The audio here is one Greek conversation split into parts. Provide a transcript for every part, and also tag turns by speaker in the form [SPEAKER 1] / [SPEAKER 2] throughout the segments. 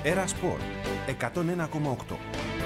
[SPEAKER 1] Έρα Σπορ 101,8.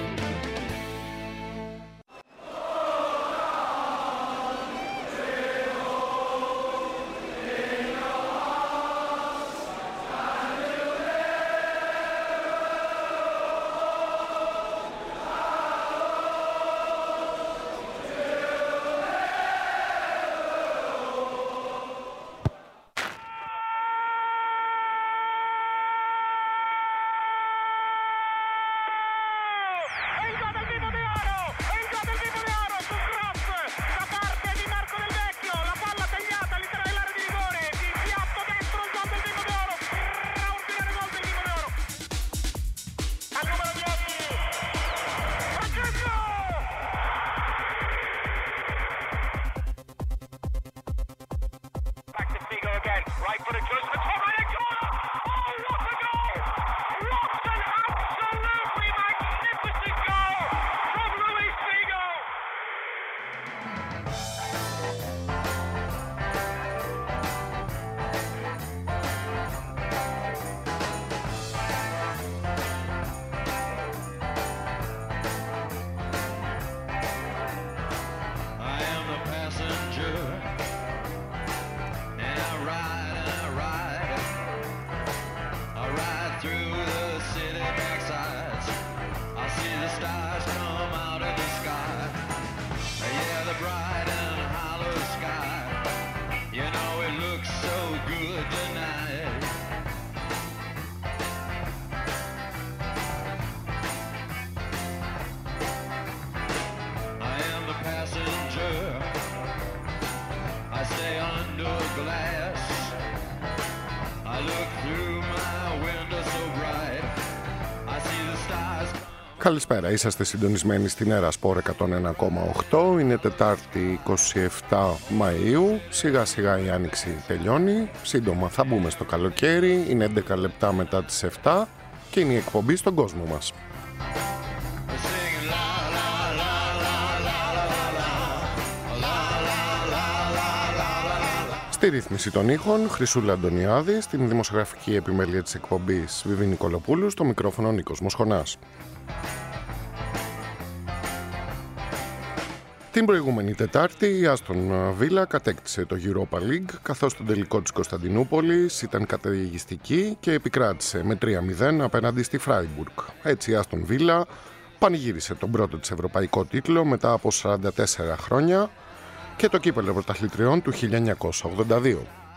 [SPEAKER 2] Καλησπέρα, είσαστε συντονισμένοι στην Έρα Σπορ 101,8. Είναι Τετάρτη 27 Μαΐου. Σιγά σιγά η άνοιξη τελειώνει. Σύντομα θα μπούμε στο καλοκαίρι. Είναι 11 λεπτά μετά τις 7 και είναι η εκπομπή στον κόσμο μας. Στη ρύθμιση των ήχων, Χρυσούλα Αντωνιάδη, στην δημοσιογραφική επιμέλεια της εκπομπής Βιβί Νικολοπούλου, στο μικρόφωνο Νίκος Μοσχονάς. Την προηγούμενη Τετάρτη η Άστον Βίλα κατέκτησε το Europa League, καθώς στον τελικό της Κωνσταντινούπολης ήταν καταιγιστική και επικράτησε με 3-0 απέναντι στη Φράιμπουργκ. Έτσι η Άστον Βίλα πανηγύρισε τον πρώτο της ευρωπαϊκό τίτλο μετά από 44 χρόνια και το κύπελλο πρωταθλητριών του 1982.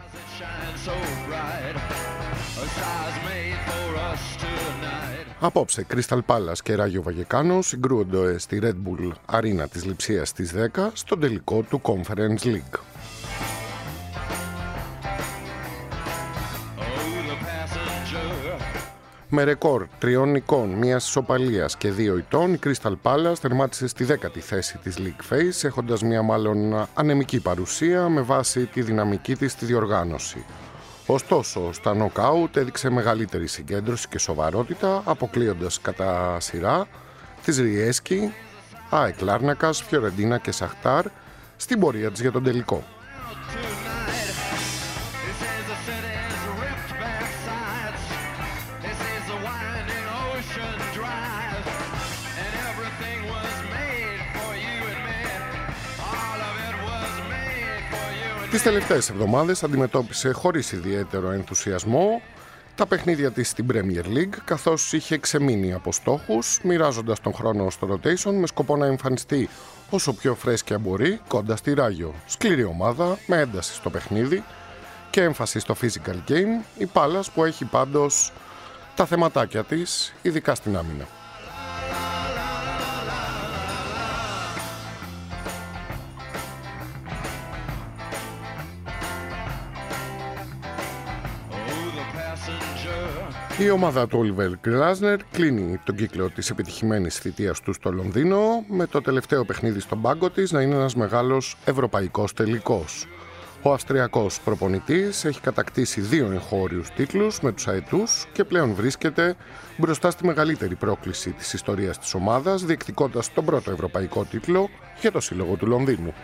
[SPEAKER 2] Απόψε, Crystal Palace και Ράγιο Βαγεκάνο συγκρούονται στη Red Bull Arena της Λειψίας στις 10 στον τελικό του Conference League. Με ρεκόρ 3 νικών, 1 ισοπαλίας και 2 ηττών, η Crystal Palace τερμάτισε στη 10η θέση της League Phase, έχοντας μια μάλλον ανεμική παρουσία με βάση τη δυναμική της στη διοργάνωση. Ωστόσο, στα νοκάουτ έδειξε μεγαλύτερη συγκέντρωση και σοβαρότητα, αποκλείοντας κατά σειρά της Ριέσκι, ΑΕΚ Λάρνακας, Φιωρεντίνα και Σαχτάρ στην πορεία της για τον τελικό. Τις τελευταίες εβδομάδες αντιμετώπισε χωρίς ιδιαίτερο ενθουσιασμό τα παιχνίδια της στην Premier League, καθώς είχε ξεμείνει από στόχους, μοιράζοντας τον χρόνο στο rotation με σκοπό να εμφανιστεί όσο πιο φρέσκια μπορεί κοντά στη Ράγιο. Σκληρή ομάδα με ένταση στο παιχνίδι και έμφαση στο physical game, η Πάλας που έχει πάντως τα θεματάκια της, ειδικά στην άμυνα. Η ομάδα του Όλιβερ Γκλάζνερ κλείνει τον κύκλο της επιτυχημένης θητείας του στο Λονδίνο, με το τελευταίο παιχνίδι στον πάγκο της να είναι ένας μεγάλος ευρωπαϊκός τελικός. Ο Αυστριακός προπονητής έχει κατακτήσει 2 εγχώριους τίτλους με τους αετούς και πλέον βρίσκεται μπροστά στη μεγαλύτερη πρόκληση της ιστορίας της ομάδας, διεκδικώντας τον πρώτο ευρωπαϊκό τίτλο για το σύλλογο του Λονδίνου.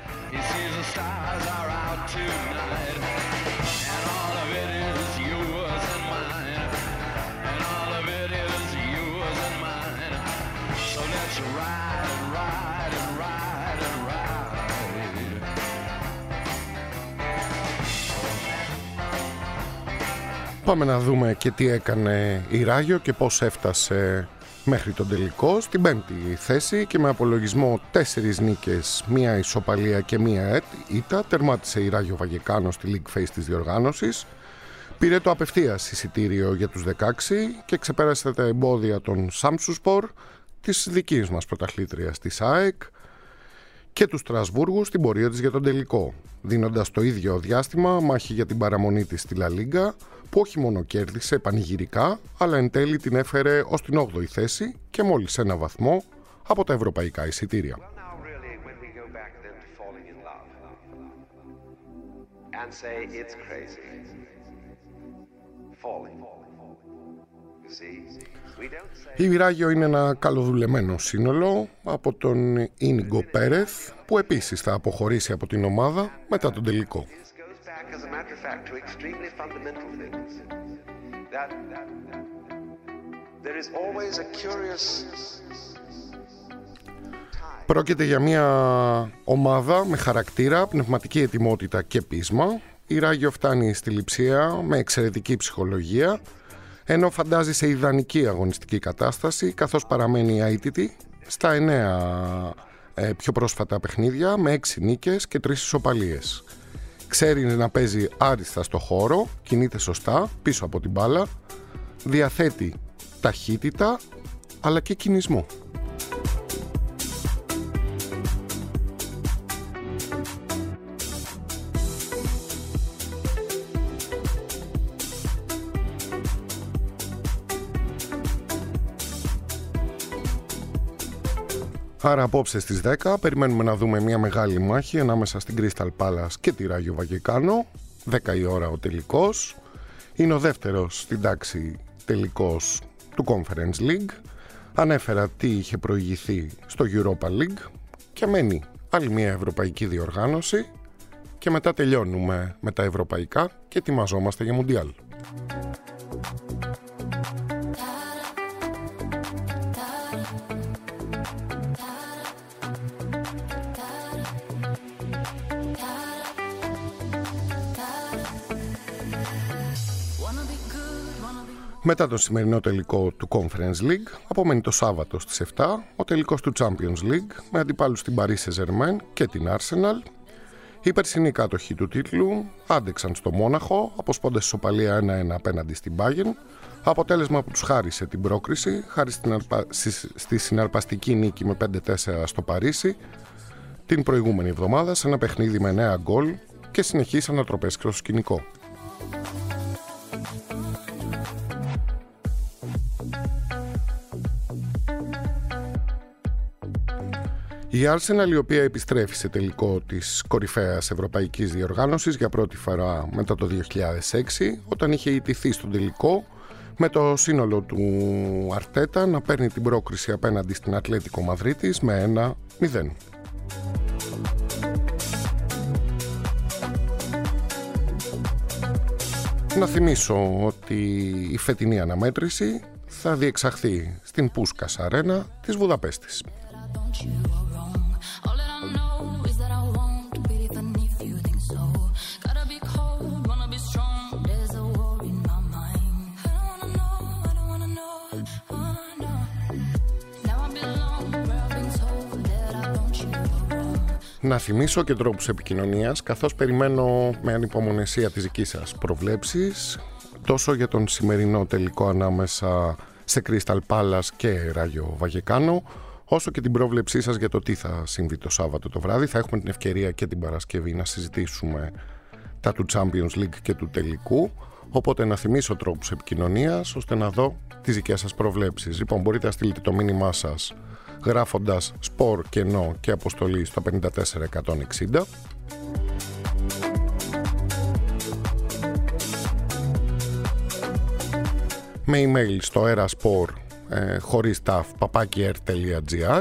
[SPEAKER 2] Πάμε να δούμε και τι έκανε η Ράγιο και πώς έφτασε μέχρι τον τελικό. Στην 5η θέση και με απολογισμό 4 νίκες, 1 ισοπαλία και 1 ήττα τερμάτισε η Ράγιο Βαγεκάνο στη League Phase της διοργάνωσης. Πήρε το απευθείας εισιτήριο για τους 16 και ξεπέρασε τα εμπόδια των Samsunspor, της δικής μας πρωταθλήτριας της ΑΕΚ, και του Στρασβούργου στην πορεία της για τον τελικό, δίνοντας το ίδιο διάστημα μάχη για την παραμονή της στη Λα Λίγκα, που όχι μόνο κέρδισε πανηγυρικά, αλλά εν τέλει την έφερε ως την 8η θέση και μόλις 1 βαθμό από τα ευρωπαϊκά εισιτήρια. Η Ράγιο είναι ένα καλοδουλεμένο σύνολο από τον Ίνιγκο Πέρεθ, που επίσης θα αποχωρήσει από την ομάδα μετά τον τελικό. Πρόκειται για μια ομάδα με χαρακτήρα, πνευματική ετοιμότητα και πείσμα. Η Ράγιο φτάνει στη Λειψία με εξαιρετική ψυχολογία, ενώ φαντάζει σε ιδανική αγωνιστική κατάσταση, καθώς παραμένει αίτητη στα 9 πιο πρόσφατα παιχνίδια με 6 νίκες και 3 ισοπαλίες. Ξέρει να παίζει άριστα στο χώρο, κινείται σωστά πίσω από την μπάλα, διαθέτει ταχύτητα αλλά και κινησμό. Άρα απόψε στις 10 περιμένουμε να δούμε μια μεγάλη μάχη ανάμεσα στην Crystal Palace και τη Ράγιο Βαγεκάνο. 10 η ώρα ο τελικός. Είναι ο δεύτερος στην τάξη τελικός του Conference League. Ανέφερα τι είχε προηγηθεί στο Europa League και μένει άλλη μια ευρωπαϊκή διοργάνωση και μετά τελειώνουμε με τα ευρωπαϊκά και ετοιμαζόμαστε για Μουντιάλ. Μετά τον σημερινό τελικό του Conference League, απομένει το Σάββατο στις 7 ο τελικός του Champions League με αντιπάλους την Paris Saint-Germain και την Arsenal. Οι περσινοί κάτοχοι του τίτλου άντεξαν στο Μόναχο, αποσπώντας ισοπαλία 1-1 απέναντι στην Bayern, αποτέλεσμα που τους χάρισε την πρόκριση χάρη στη συναρπαστική νίκη με 5-4 στο Παρίσι την προηγούμενη εβδομάδα σε ένα παιχνίδι με 9 γκολ και συνεχείς ανατροπές στο σκηνικό. Η Arsenal, η οποία επιστρέφει σε τελικό της κορυφαίας ευρωπαϊκής διοργάνωσης για πρώτη φορά μετά το 2006, όταν είχε ιτηθεί στον τελικό με το σύνολο του Αρτέτα να παίρνει την πρόκριση απέναντι στην Ατλέτικο Μαδρίτης με 1-0. Να θυμίσω ότι η φετινή αναμέτρηση θα διεξαχθεί στην Πούσκας Αρένα της Βουδαπέστης. Να θυμίσω και τρόπους επικοινωνίας, καθώς περιμένω με ανυπομονησία τις δικές σας προβλέψεις, τόσο για τον σημερινό τελικό ανάμεσα σε Crystal Palace και Ράγιο Βαγεκάνο, όσο και την πρόβλεψή σας για το τι θα συμβεί το Σάββατο το βράδυ. Θα έχουμε την ευκαιρία και την Παρασκευή να συζητήσουμε τα του Champions League και του τελικού, οπότε να θυμίσω τρόπους επικοινωνίας ώστε να δω τις δικές σας προβλέψεις. Λοιπόν, μπορείτε να στείλετε το μήνυμά σας γράφοντας σπορ, κενό και αποστολή στο 54160. Με email στο eraspor χωρίς taf @air.gr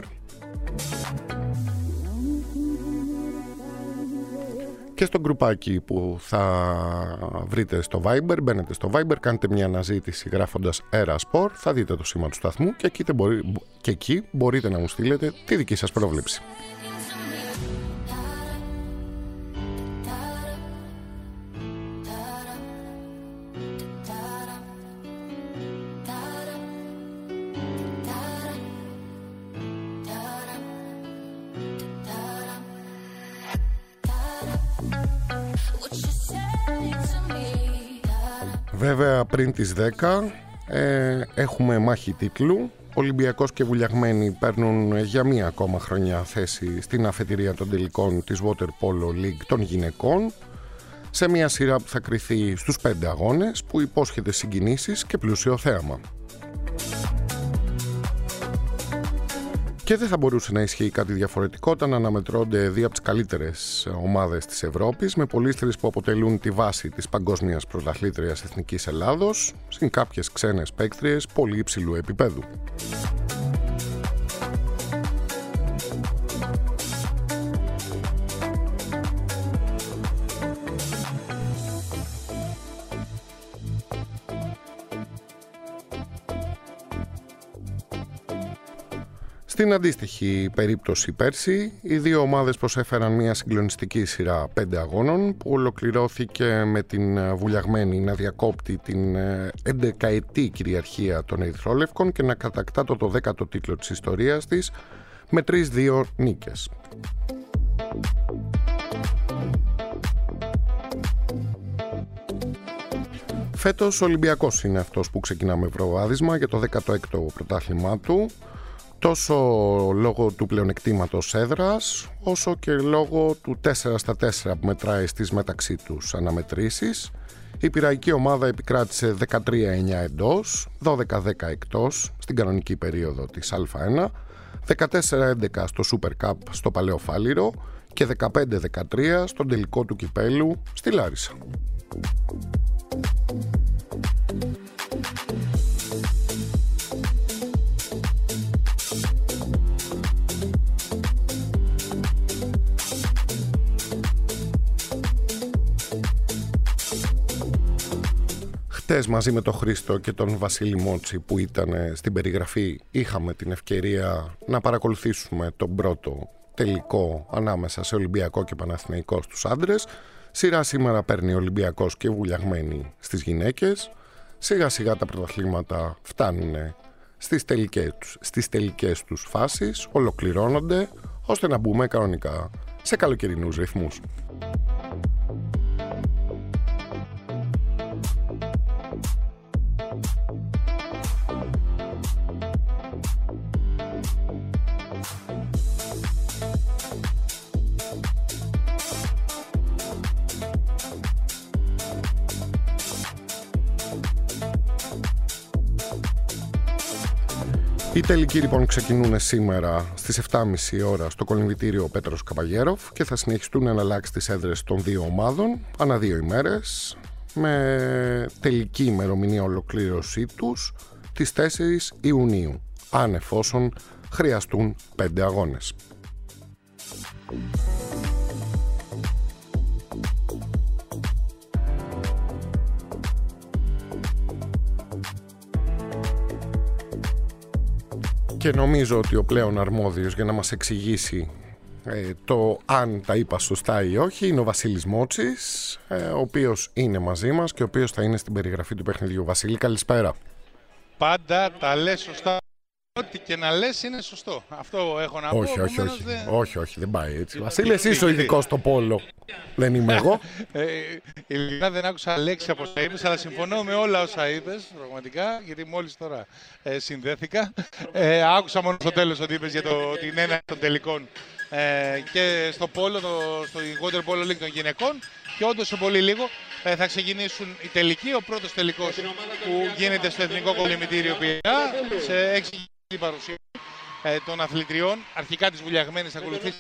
[SPEAKER 2] και στο γκρουπάκι που θα βρείτε στο Viber. Μπαίνετε στο Viber, κάνετε μια αναζήτηση γράφοντας eraspor, θα δείτε το σήμα του σταθμού και εκεί μπορείτε να μου στείλετε τη δική σας πρόβλεψη. Βέβαια πριν τις 10 έχουμε μάχη τίτλου. Ολυμπιακός και Βουλιαγμένοι παίρνουν για μία ακόμα χρονιά θέση στην αφετηρία των τελικών της Water Polo League των γυναικών, σε μια σειρά που θα κριθεί στους 5 αγώνες, που υπόσχεται συγκινήσεις και πλούσιο θέαμα. Και δεν θα μπορούσε να ισχύει κάτι διαφορετικό όταν αναμετρώνται δύο από τις καλύτερες ομάδες της Ευρώπης, με ποδόσφαιρες που αποτελούν τη βάση της παγκόσμιας πρωταθλήτριας Εθνικής Ελλάδος, συν κάποιες ξένες παίκτριες πολύ υψηλού επίπεδου. Στην αντίστοιχη περίπτωση πέρσι, οι δύο ομάδες προσέφεραν μια συγκλονιστική σειρά 5 αγώνων που ολοκληρώθηκε με την Βουλιαγμένη να διακόπτει την 11ετή κυριαρχία των Ερυθρόλευκων και να κατακτά το 10ο τίτλο της ιστορίας της με 3-2 νίκες. Φέτος ο Ολυμπιακός είναι αυτός που ξεκινά με ευρωβάδισμα για το 16ο πρωτάθλημά του, τόσο λόγω του πλεονεκτήματος έδρας, όσο και λόγω του 4-4 που μετράει στις μεταξύ τους αναμετρήσεις. Η πειραϊκή ομάδα επικράτησε 13-9 εντός, 12-10 εκτός στην κανονική περίοδο της Α1, 14-11 στο Super Cup στο Παλαιό Φάληρο και 15-13 στον τελικό του κυπέλου στη Λάρισα. Χτες μαζί με τον Χρήστο και τον Βασίλη Μότσι που ήταν στην περιγραφή, είχαμε την ευκαιρία να παρακολουθήσουμε τον πρώτο τελικό ανάμεσα σε Ολυμπιακό και Παναθηναϊκό στους άντρες. Σειρά σήμερα παίρνει Ολυμπιακός και Βουλιαγμένοι στις γυναίκες. Σιγά σιγά τα πρωταθλήματα φτάνουν στις τελικές τους φάσεις, ολοκληρώνονται ώστε να μπούμε κανονικά σε καλοκαιρινούς ρυθμούς. Οι τελικοί λοιπόν ξεκινούν σήμερα στις 7.30 ώρα στο κολυμβητήριο Πέτρος Καπαγέροφ και θα συνεχιστούν να αλλάξει τις έδρες των δύο ομάδων ανά 2 ημέρες, με τελική ημερομηνία ολοκλήρωσή τους τις 4 Ιουνίου, αν εφόσον χρειαστούν 5 αγώνες. Και νομίζω ότι ο πλέον αρμόδιος για να μας εξηγήσει το αν τα είπα σωστά ή όχι είναι ο Βασίλης Μότσης, ο οποίος είναι μαζί μας και ο οποίος θα είναι στην περιγραφή του παιχνιδιού. Βασίλη, καλησπέρα.
[SPEAKER 3] Πάντα τα λες σωστά. Ό,τι και να λες είναι σωστό. Αυτό έχω να πω.
[SPEAKER 2] Όχι, δεν πάει έτσι. Βασίλη, εσύ είσαι ο ειδικός στο πόλο. Δεν είμαι εγώ.
[SPEAKER 3] Ειλικρινά δεν άκουσα λέξη από όσα είπες, αλλά συμφωνώ με όλα όσα είπες, πραγματικά, γιατί μόλις τώρα συνδέθηκα. Άκουσα μόνο στο τέλος ότι είπες για την έναρξη των τελικών και στο πόλο, στο Water Polo League των γυναικών. Και όντως σε πολύ λίγο θα ξεκινήσουν οι τελικοί. Ο πρώτος τελικός που γίνεται στο Εθνικό Κολυμβητήριο Πειραιά, σε 6 παρουσία των αθλητριών. Αρχικά της Βουλιαγμένης θα ακολουθήσει.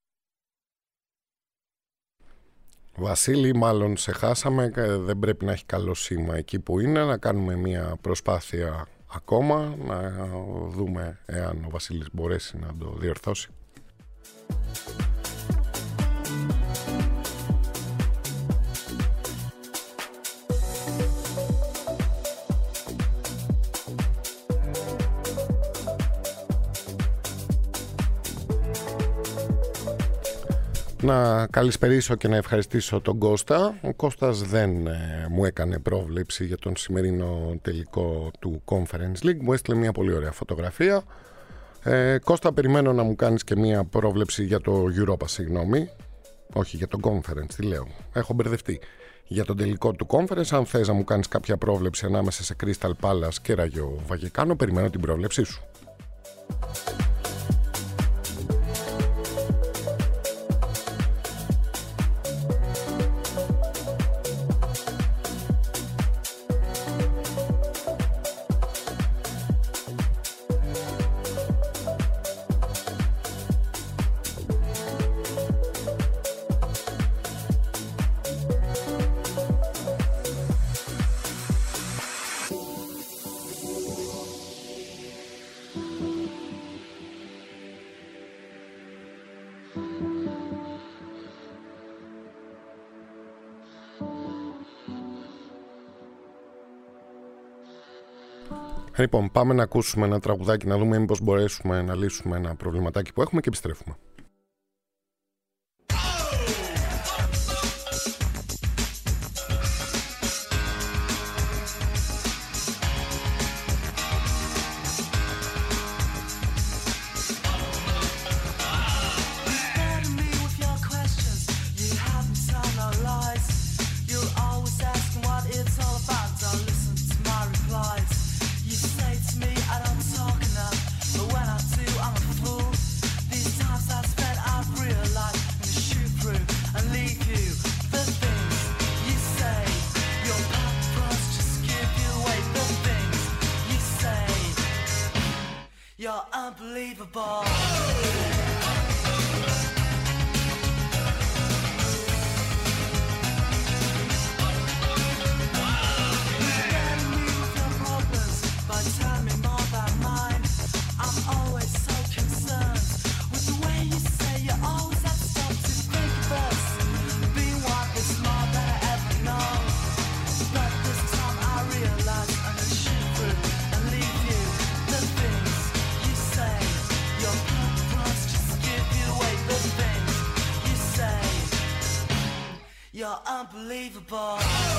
[SPEAKER 2] Βασίλη, μάλλον σε χάσαμε, δεν πρέπει να έχει καλό σήμα εκεί που είναι, να κάνουμε μια προσπάθεια ακόμα, να δούμε εάν ο Βασίλης μπορέσει να το διορθώσει. Να καλησπερίσω και να ευχαριστήσω τον Κώστα. Ο Κώστας δεν μου έκανε πρόβλεψη για τον σημερινό τελικό του Conference League. Μου έστειλε μια πολύ ωραία φωτογραφία. Κώστα, περιμένω να μου κάνεις και μια πρόβλεψη για το Europa, συγγνώμη. Όχι, για το Conference, τι λέω. Έχω μπερδευτεί. για τον τελικό του Conference. Αν θες να μου κάνεις κάποια πρόβλεψη ανάμεσα σε Crystal Palace και Rayo Vallecano, περιμένω την πρόβλεψή σου. Λοιπόν, πάμε να ακούσουμε ένα τραγουδάκι, να δούμε μήπως μπορέσουμε να λύσουμε ένα προβληματάκι που έχουμε και επιστρέφουμε.
[SPEAKER 4] You're unbelievable. You're unbelievable.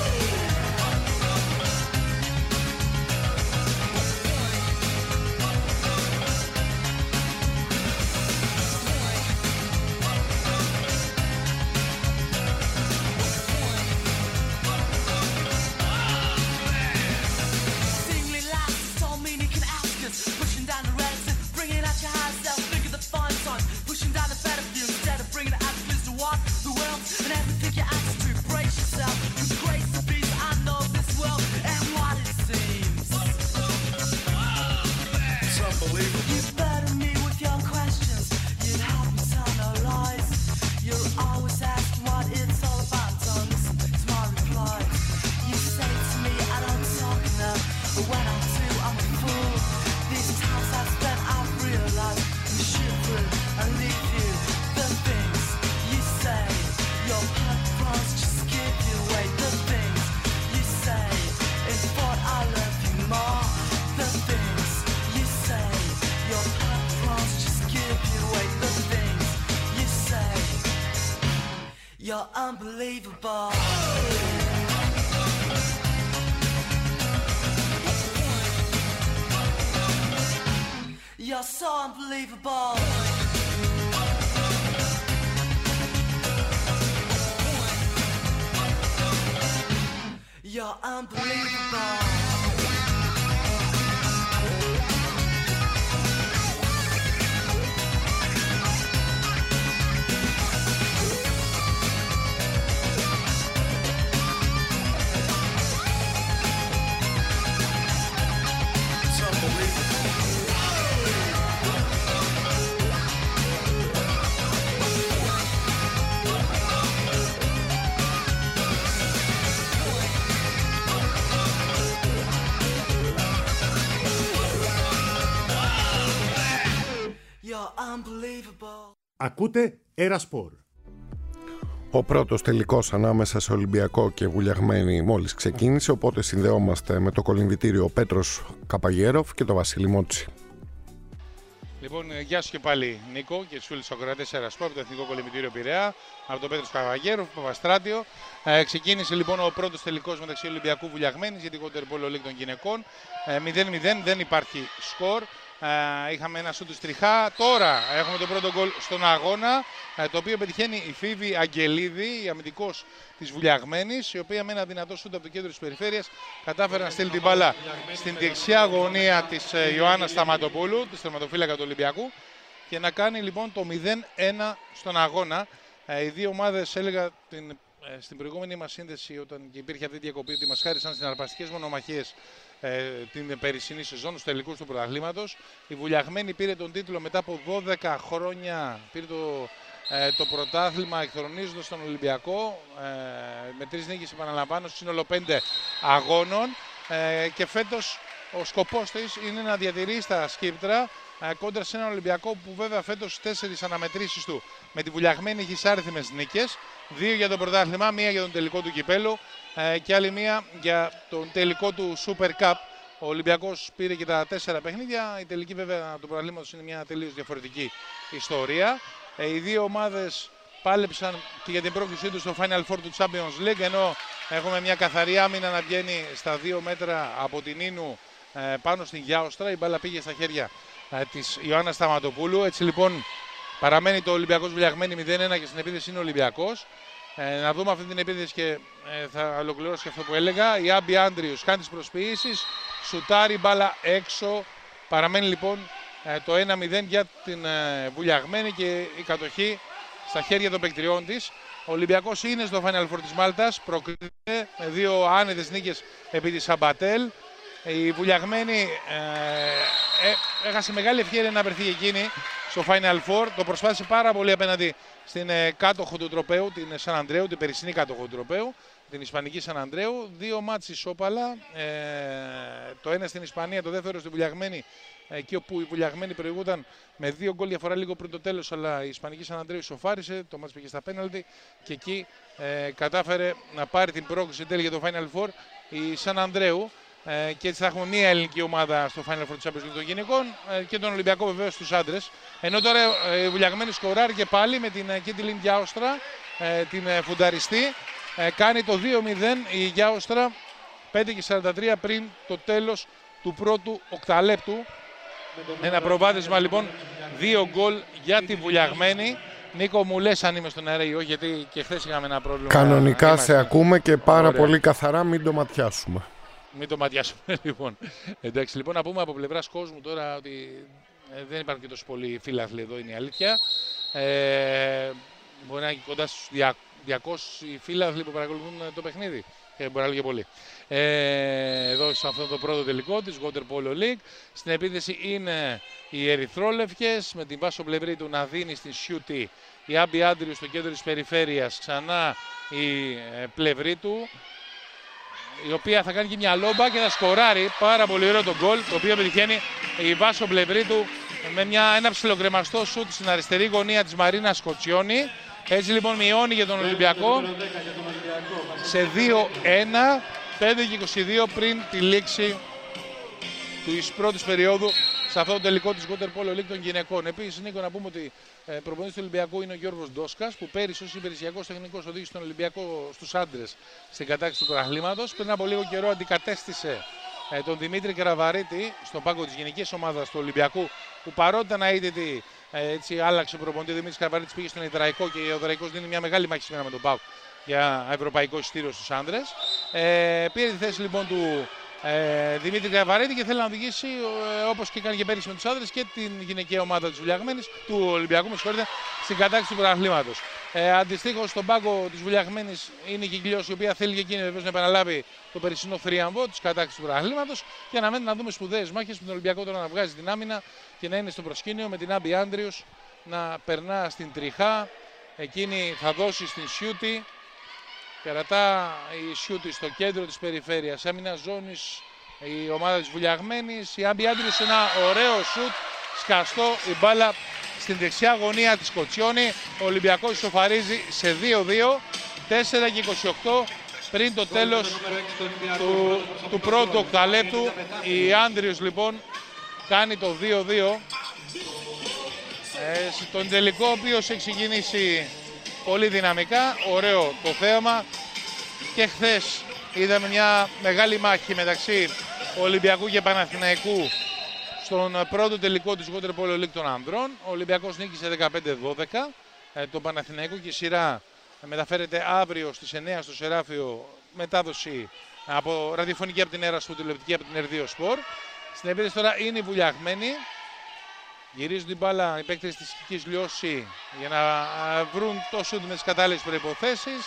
[SPEAKER 4] You're unbelievable. You're so unbelievable. You're unbelievable.
[SPEAKER 5] Ακούτε Ερασπορ.
[SPEAKER 2] Ο πρώτος τελικός ανάμεσα σε Ολυμπιακό και Βουλιαγμένη μόλις ξεκίνησε, οπότε συνδεόμαστε με το κολυμβητήριο Πέτρος Καπαγέροφ και το Βασίλη Μότσι.
[SPEAKER 3] Λοιπόν, γεια σου και πάλι Νίκο και τους φίλους ακροατές Ερασπορ, το Εθνικό Κολυμβητήριο Πειραιά, από τον Πέτρος Καπαγέροφ, Παπαστράτιο. Ξεκίνησε λοιπόν ο πρώτος τελικός μεταξύ Ολυμπιακού Βουλιαγμένης για την Water Polo League των γυναικών. 0-0, δεν υπάρχει σκορ. είχαμε ένα σούτ τριχά. Τώρα έχουμε το πρώτο γκολ στον αγώνα, το οποίο πετυχαίνει η Φίβη Αγγελίδη, η αμυντικός της Βουλιαγμένης, η οποία με ένα δυνατό σούτ από το κέντρο της περιφέρειας κατάφερε να στείλει την μπάλα στην δεξιά γωνία της Ιωάννας Σταματοπούλου, της τερματοφύλακα του Ολυμπιακού, και να κάνει λοιπόν το 0-1 στον αγώνα. Οι δύο ομάδες, έλεγα στην προηγούμενη μας σύνδεση, όταν υπήρχε αυτή η διακοπή, ότι μας χάρισαν συναρπαστικές μονομαχίες την περσινή σεζόν, στους τελικούς του πρωταθλήματος. Η Βουλιαγμένη πήρε τον τίτλο μετά από 12 χρόνια, πήρε το πρωτάθλημα εκθρονίζοντας τον Ολυμπιακό με 3 νίκες, επαναλαμβάνω, σύνολο 5 αγώνων, και φέτος ο σκοπός της είναι να διατηρήσει τα σκύπτρα κόντρα σε έναν Ολυμπιακό που βέβαια φέτος 4 αναμετρήσεις του με τη Βουλιαγμένη έχει εισάριθμες νίκες, 2 για το πρωτάθλημα, 1 για τον τελικό του κυπέλου και άλλη 1 για τον τελικό του Super Cup. Ο Ολυμπιακός πήρε και τα 4 παιχνίδια, η τελική βέβαια του πρωταθλήματος είναι μια τελείως διαφορετική ιστορία. Οι δύο ομάδες πάλεψαν και για την πρόκλησή τους στο Final Four του Champions League, ενώ έχουμε μια καθαρή άμυνα να βγαίνει στα 2 μέτρα από την Ίνου πάνω στην Γιάουστρα. Η μπάλα πήγε στα χέρια της Ιωάννας Σταματοπούλου. Έτσι λοιπόν παραμένει το Ολυμπιακός Βουλιαγμένη 0-1 και στην επίθεση είναι ο Ολυμπιακός. Να δούμε αυτή την επίθεση και θα ολοκληρώσω και αυτό που έλεγα. Η Άμπι Άντριους κάνει τις προσποιήσεις, σουτάρει, μπάλα έξω. Παραμένει λοιπόν το 1-0 για την Βουλιαγμένη και η κατοχή στα χέρια των παικτριών της. Ο Ολυμπιακός είναι στο Final Four της Μάλτας, προκρίνεται με 2 άνετες νίκες επί της Σαμπατέλ. Η Βουλιαγμένη έχασε μεγάλη ευκαιρία να βρεθεί εκείνη στο Final Four. Το προσπάθησε πάρα πολύ απέναντι στην κάτοχο του τροπαίου, την Σαν Αντρέου, την περσινή κάτοχο του τροπαίου, την Ισπανική Σαν Αντρέου. 2 μάτς ισόπαλα, το ένα στην Ισπανία, το δεύτερο στη Βουλιαγμένη, εκεί όπου η Βουλιαγμένη προηγούταν με 2 γκολ διαφορά λίγο πριν το τέλος, αλλά η Ισπανική Σαν Αντρέου ισοφάρισε, το μάτς πήγε στα πέναλτι και εκεί κατάφερε να πάρει την πρόκληση τέλει για το Final Four η Σαν Αντρέου. Και έτσι θα έχουμε μία ελληνική ομάδα στο Final Four της Champions League των γυναικών και τον Ολυμπιακό βεβαίως στους άντρες. Ενώ τώρα η Βουλιαγμένη σκοράρει και πάλι με την Κίτιλιν Γιάουστρα, την φουνταριστή. Κάνει το 2-0 η Γιάουστρα 5:43 πριν το τέλος του πρώτου οκταλέπτου. Ένα προβάδισμα λοιπόν 2 γκολ για τη Βουλιαγμένη. Νίκο, μου λες αν είμαι στον αέρα ή όχι, γιατί και χθες είχαμε ένα πρόβλημα.
[SPEAKER 2] Κανονικά σε ακούμε και πάρα πολύ καθαρά, μην το ματιάσουμε.
[SPEAKER 3] Μην το ματιάσουμε λοιπόν. Εντάξει, λοιπόν, να πούμε από πλευράς κόσμου τώρα ότι δεν υπάρχουν και τόσο πολλοί φίλαθλοι εδώ, είναι η αλήθεια. Μπορεί να είναι κοντά στους 200 φίλαθλοι που παρακολουθούν το παιχνίδι. Μπορεί να λέγε πολύ. Εδώ σε αυτό το πρώτο τελικό της Water Polo League. Στην επίθεση είναι οι Ερυθρόλευκες με την Βάσο Πλευρή του να δίνει στην Σιούτη. Η Άμπι Άντριου στο κέντρο της περιφέρειας, ξανά η Πλευρή του, η οποία θα κάνει και μια λόμπα και θα σκοράρει πάρα πολύ ωραίο τον γκολ, το οποίο πετυχαίνει η Βάσο Πλευρίτου με ένα ψιλοκρεμαστό σουτ στην αριστερή γωνία της Μαρίνα Σκοτσιόνη. Έτσι λοιπόν μειώνει για τον Ολυμπιακό σε 2-1, 5:22 πριν τη λήξη της πρώτης περίοδου σε αυτό το τελικό της Water Polo League των γυναικών. Επίσης, Νίκο, να πούμε ότι προπονητής του Ολυμπιακού είναι ο Γιώργος Ντόσκας, που πέρυσι ως υπηρεσιακός τεχνικός οδήγησε τον Ολυμπιακό στους άντρες στην κατάκτηση του πρωταθλήματος. Πριν από λίγο καιρό αντικατέστησε τον Δημήτρη Κραβαρίτη στον πάγκο της γυναικής ομάδας του Ολυμπιακού, που παρότι ήταν αίτητη, έτσι άλλαξε προπονητή. Ο Δημήτρης Κραβαρίτης πήγε στον Ιδραϊκό και ο Ιδραϊκός δίνει μια μεγάλη μάχη σήμερα με τον ΠΑΟΚ για ευρωπαϊκό εισιτήριο στους άντρες. Πήρε τη θέση λοιπόν του Δημήτρη Κραβαρίτη και θέλει να οδηγήσει, όπως και κάνει και πέρυσι με τους άντρες, και την γυναικεία ομάδα της Βουλιαγμένης, του Ολυμπιακού, με συγχωρείτε, στην κατάκτηση του πρωταθλήματος. Αντιστοίχως, στον πάγκο της Βουλιαγμένης είναι η Κυκλιός, η οποία θέλει και εκείνη βεβαίως να επαναλάβει το περσινό θρίαμβο της κατάκτησης του πρωταθλήματος. Και αναμένει να δούμε σπουδαίες μάχες με τον Ολυμπιακό τώρα να βγάζει την άμυνα και να είναι στο προσκήνιο, με την Άμπι Άντριους να περνά στην τριχά. Εκείνη θα δώσει στην Σιούτη. Κρατά η Σιούτη στο κέντρο της περιφέρειας. Άμυνα ζώνης η ομάδα της Βουλιαγμένης. Η Άμπι Άντριους, ένα ωραίο σουτ σκαστό, η μπάλα στην δεξιά γωνία της Κοτσιόνη. Ο Ολυμπιακός ισοφαρίζει σε 2-2, 4:28 πριν το τέλος του πρώτου οκταλέπτου. Η Άντριους λοιπόν κάνει το 2-2 στον τελικό, ο οποίος έχει ξεκινήσει πολύ δυναμικά, ωραίο το θέαμα. Και χθες είδαμε μια μεγάλη μάχη μεταξύ Ολυμπιακού και Παναθηναϊκού στον πρώτο τελικό της Water Polo League των ανδρών. Ο Ολυμπιακός νίκησε 15-12 τον Παναθηναϊκό και η σειρά μεταφέρεται αύριο στις 9 στο Σεράφιο, μετάδοση από ραδιοφωνική από την Έρας, τηλεοπτική από την Ερδίο Σπορ. Στην επίθεση τώρα είναι οι βουλιαγμένοι. Γυρίζουν την μπάλα οι παίκτες της Κικής Λιώση για να βρουν το σούτ με τις κατάλληλες προϋποθέσεις.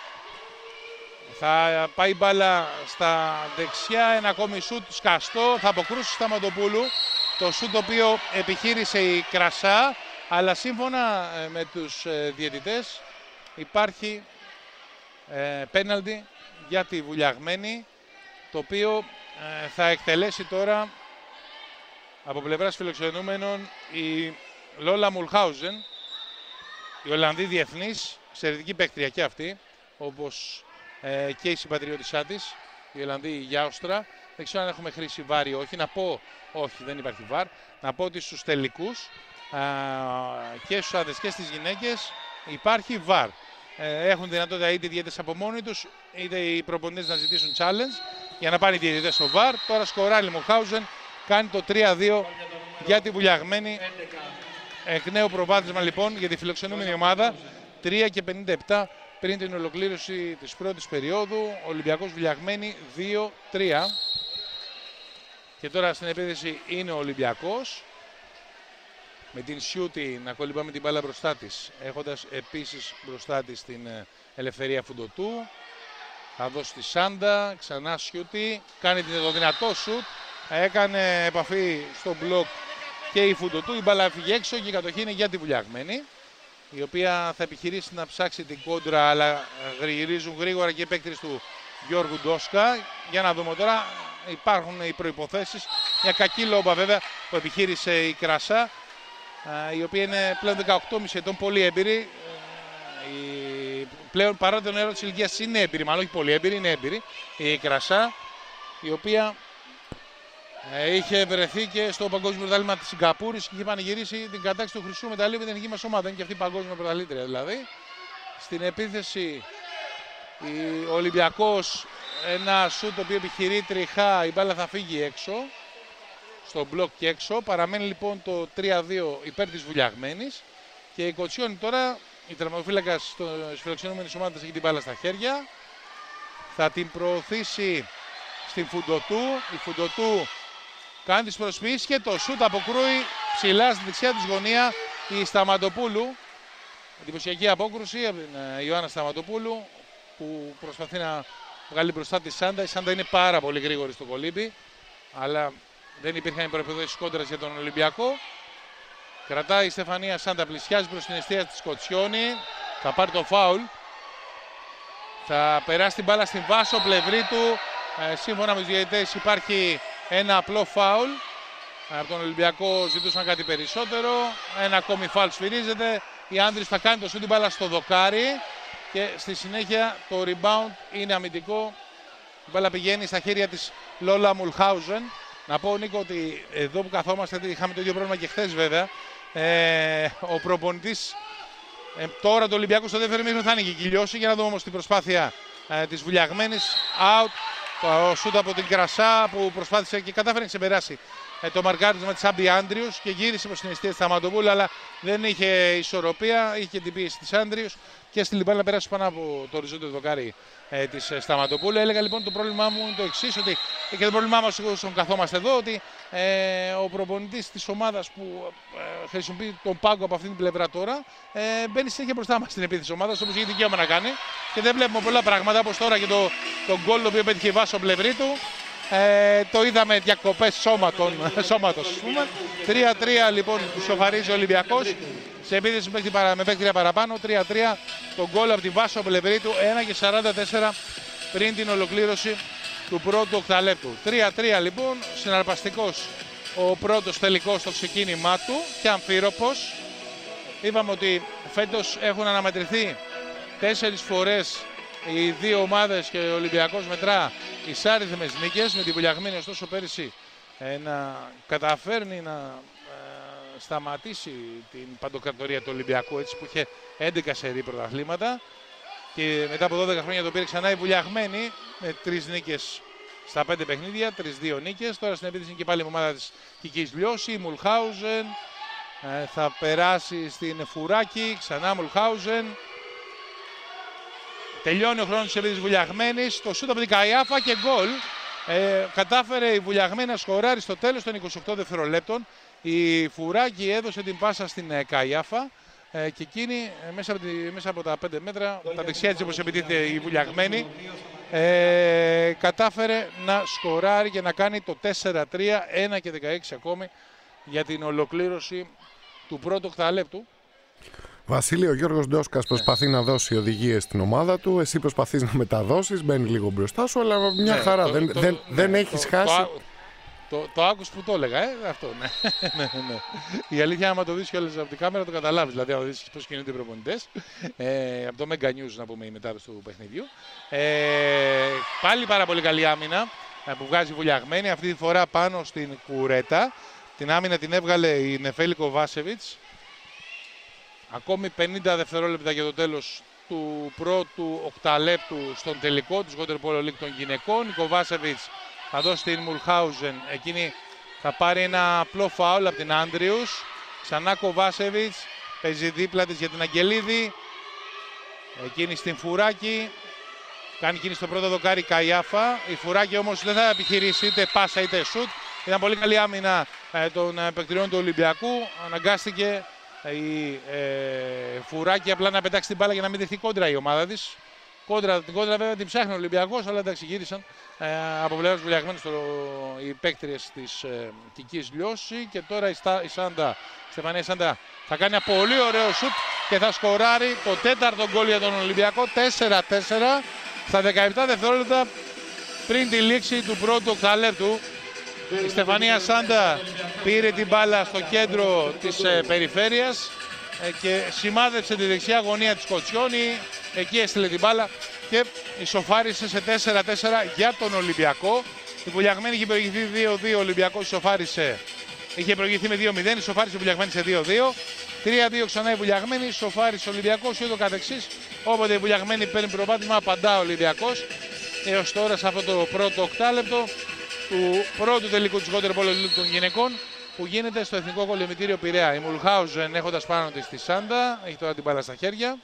[SPEAKER 3] Θα πάει η μπάλα στα δεξιά, ένα ακόμη σούτ σκαστό, θα αποκρούσει Σταματοπούλου. Το σούτ το οποίο επιχείρησε η Κρασά, αλλά σύμφωνα με τους διαιτητές υπάρχει πέναλτι για τη βουλιαγμένη, το οποίο θα εκτελέσει τώρα από πλευράς φιλοξενούμενων η Λόλα Μουλχάουζεν, η Ολλανδή διεθνής, εξαιρετική παίκτρια και αυτή, όπως και η συμπατριώτησά της, η Ολλανδή Γιάουστρα. Δεν ξέρω αν έχουμε χρήσει βάρ ή όχι. Να πω, όχι, δεν υπάρχει βάρ. Να πω ότι στους τελικούς και στους άντρες και στις γυναίκες υπάρχει βάρ. Έχουν δυνατότητα είτε οι διαιτητές από μόνοι τους, είτε οι προπονητές να ζητήσουν challenge για να πάνε οι διαιτητές στο βάρ. Τώρα σκοράρει Μουλχάουζεν, κάνει το 3-2 για τη βουλιαγμένη. Εκ νέου προβάδισμα λοιπόν για τη φιλοξενούμενη ομάδα. 3:57 πριν την ολοκλήρωση της πρώτης περίοδου. Ολυμπιακός βουλιαγμένη 2-3. Και τώρα στην επίθεση είναι ο Ολυμπιακός. Με την Σιούτη να κολυμπά με την μπάλα μπροστά της. Έχοντας επίσης μπροστά της την Ελευθερία Φουντοτού. Θα δώσει τη Σάντα, ξανά Σιούτη. Κάνει το δυνατό σουτ. Έκανε επαφή στο μπλοκ και η Φουντοτού. Η μπάλα φύγει έξω και η κατοχή είναι για τη βουλιαγμένη, η οποία θα επιχειρήσει να ψάξει την κόντρα, αλλά γυρίζουν γρήγορα και οι παίκτες του Γιώργου Ντόσκα. Για να δούμε τώρα, υπάρχουν οι προϋποθέσεις. Μια κακή λόμπα βέβαια που επιχείρησε η Κρασά, η οποία είναι πλέον 18,5 ετών, πολύ έμπειρη. Πλέον παρά τον νερό της ηλικίας είναι έμπειρη, μάλλον όχι πολύ έμπειρη, είναι έμπειρη η Κρασά, η οποία είχε βρεθεί και στο παγκόσμιο πρωτάθλημα της Σιγκαπούρης και είχε πανηγυρίσει την κατάκτηση του χρυσού μεταλλίου με την εθνική μας ομάδα. Είναι και αυτή η παγκόσμια πρωταθλήτρια δηλαδή. Στην επίθεση ο Ολυμπιακός, ένα σούτ το οποίο επιχειρεί τριχά, η μπάλα θα φύγει έξω, στο μπλοκ και έξω. Παραμένει λοιπόν το 3-2 υπέρ της βουλιαγμένης και η Κοτσιόνη τώρα, η τερματοφύλακας της φιλοξενούμενης ομάδας, έχει την μπάλα στα χέρια. Θα την προωθήσει στην Φουντοτού. Η Φουντοτού κάνει τις προσποιήσεις και το σούτ αποκρούει ψηλά στη δεξιά της γωνία η Σταματοπούλου. Εντυπωσιακή απόκρουση από την Ιωάννα Σταματοπούλου, που προσπαθεί να βγάλει μπροστά τη Σάντα. Η Σάντα είναι πάρα πολύ γρήγορη στο κολύμπι, αλλά δεν υπήρχαν οι προϋποθέσεις κόντρας για τον Ολυμπιακό. Κρατάει η Στεφανία Σάντα, πλησιάζει προς την εστία της Κοτσιόνη. Θα πάρει το φάουλ. Θα περάσει την μπάλα στην Βάσο, πλευρή του. Σύμφωνα με τους διαιτητές υπάρχει ένα απλό φάουλ. Από τον Ολυμπιακό ζητούσαν κάτι περισσότερο. Ένα ακόμη φάουλ σφυρίζεται. Η Άντρης θα κάνει το σούτ, την μπάλα στο δοκάρι. Και στη συνέχεια το rebound είναι αμυντικό. Η μπάλα πηγαίνει στα χέρια της Λόλα Μουλχάουζεν. Να πω, Νίκο, ότι εδώ που καθόμαστε, είχαμε το ίδιο πρόβλημα και χθες βέβαια. Ο προπονητής τώρα του Ολυμπιακού στο δεύτερο ημίχρονο θα είναι και κυλιώσει. Για να δούμε όμως την προσπάθεια της βουλιαγμένης. Out. Το σούτ από την Κρασά που προσπάθησε και κατάφερε να ξεπεράσει το μαρκάρισμα της Άμπι Άντριους και γύρισε προς την αιστεία της Σταματοπούλου, αλλά δεν είχε ισορροπία, είχε την πίεση της Άντριους και στη μπάλα να περάσει πάνω από το οριζόντιο δοκάρι της Σταματοπούλου. Έλεγα λοιπόν το πρόβλημά μου είναι το εξής, ότι και το πρόβλημά μας όσων καθόμαστε εδώ, ότι ο προπονητής της ομάδας που χρησιμοποιεί τον πάγκο από αυτή την πλευρά τώρα μπαίνει συνέχεια μπροστά μας στην επίθεση ομάδας, όπως έχει δικαίωμα να κάνει, και δεν βλέπουμε πολλά πράγματα, όπως τώρα και το γκολ το οποίο πέτυχε η Βάσο πλευρή του. Το είδαμε διακοπές σώματος, ας πούμε. 3-3 λοιπόν που σοφαρίζει ο Ολυμπιακός σε επίθεση με παίκτρια παραπάνω. 3-3 το γκολ από τη Βάσο πλευρή του, 1:44 πριν την ολοκλήρωση του πρώτου οκταλέπτου. 3-3 λοιπόν, συναρπαστικός ο πρώτος τελικός στο ξεκίνημά του και αμφίροπος. Είπαμε ότι φέτος έχουν αναμετρηθεί 4 φορές οι δύο ομάδες και ο Ολυμπιακός μετρά εισάριθμες νίκες, με τη βουλιαγμένη ωστόσο πέρυσι να καταφέρνει να σταματήσει την παντοκρατορία του Ολυμπιακού, έτσι, που είχε 11 σερί πρωταθλήματα, και μετά από 12 χρόνια το πήρε ξανά η βουλιαγμένη με 3 νίκες στα 5 παιχνίδια, 3-2 νίκες. Τώρα στην επίθεση είναι και πάλι η ομάδα της Κικής Λιώση, η Μουλχάουζεν. Θα περάσει στην Φουράκη, ξανά Μουλχάουζεν. Τελειώνει ο χρόνος της επίθεσης Βουλιαγμένης. Το σούτ από την Καϊάφα και γκολ. Κατάφερε η Βουλιαγμένη να σκοράρει στο τέλος των 28 δευτερολέπτων. Η Φουράκη έδωσε την πάσα στην Καϊάφα και εκείνη μέσα από τα 5 μέτρα, τα δεξιά της όπως επιτίθεται η Βουλιαγμένη, κατάφερε να σκοράρει και να κάνει το 4-3, 1 και 16 ακόμη για την ολοκλήρωση του πρώτου οκταλέπτου.
[SPEAKER 2] Βασίλη, ο Γιώργος Ντόσκας προσπαθεί να δώσει οδηγίες στην ομάδα του, εσύ προσπαθείς να μεταδώσεις, μπαίνει λίγο μπροστά σου, αλλά μια χαρά, δεν έχεις χάσει.
[SPEAKER 3] Το άκουσες που το έλεγα, αυτό, ναι. Η αλήθεια, άμα το δεις κιόλας από την κάμερα, το καταλάβεις. Δηλαδή, αν δεις πώς κινούνται οι προπονητές. Από το Mega News, να πούμε, η μετάδοση του παιχνιδιού. Πάλι πάρα πολύ καλή άμυνα που βγάζει Βουλιαγμένη. Αυτή τη φορά πάνω στην Κουρέτα. Την άμυνα την έβγαλε η Νεφέλη Κοβάσεβιτς. Ακόμη 50 δευτερόλεπτα για το τέλος του πρώτου οκταλέπτου στον τελικό της Water Polo League των γυναικών. Η Κοβάσεβιτς θα δώσει την Μουλχάουζεν. Εκείνη θα πάρει ένα απλό φάουλ από την Άντριους. Ξανά Κοβάσεβιτς. Παίζει δίπλα της για την Αγγελίδη. Εκείνη στην Φουράκη. Κάνει εκείνη στο πρώτο δοκάρι Καϊάφα. Η Φουράκη όμως δεν θα επιχειρήσει είτε πάσα είτε σουτ. Ήταν πολύ καλή άμυνα των παικτριών του Ολυμπιακού. Αναγκάστηκε η Φουράκη απλά να πετάξει την μπάλα για να μην δεχθεί κόντρα η ομάδα της. Την κόντρα βέβαια την ψάχνει ο Ολυμπιακός, αλλά εντάξει, γύρισαν από πλευράς Βουλιαγμένης οι παίκτριες της Κικής Λιώση. Και τώρα η Στεφανία Σάντα θα κάνει ένα πολύ ωραίο σουτ και θα σκοράρει το τέταρτο γκολ για τον Ολυμπιακό, 4-4 στα 17 δευτερόλεπτα πριν τη λήξη του πρώτου οκταλέπτου. Η Στεφανία Σάντα πήρε την μπάλα στο κέντρο της περιφέρειας και σημάδεψε τη δεξιά γωνία της Κοτσιόνη. Εκεί έστειλε την μπάλα και ισοφάρισε σε 4-4 για τον Ολυμπιακό. Η Βουλιαγμένη είχε προηγηθεί 2-2, ο Ολυμπιακός ισοφάρισε. Είχε προηγηθεί με 2-0, ισοφάρισε η Βουλιαγμένη σε 2-2. 3-2 ξανά η Βουλιαγμένη, ισοφάρισε ο Ολυμπιακός και ούτω καθεξής. Όποτε η Βουλιαγμένη παίρνει προβάδισμα, απαντά ο Ολυμπιακός. Έως τώρα σε αυτό το πρώτο οκτάλεπτο του πρώτου τελικού της Water Polo League των γυναικών που γίνεται στο Εθνικό Κολυμβητήριο Πειραιά. Η Μουλχάουζεν έχοντας πάνω της τη Σάντα, έχει τώρα την μπάλα στα χέρια.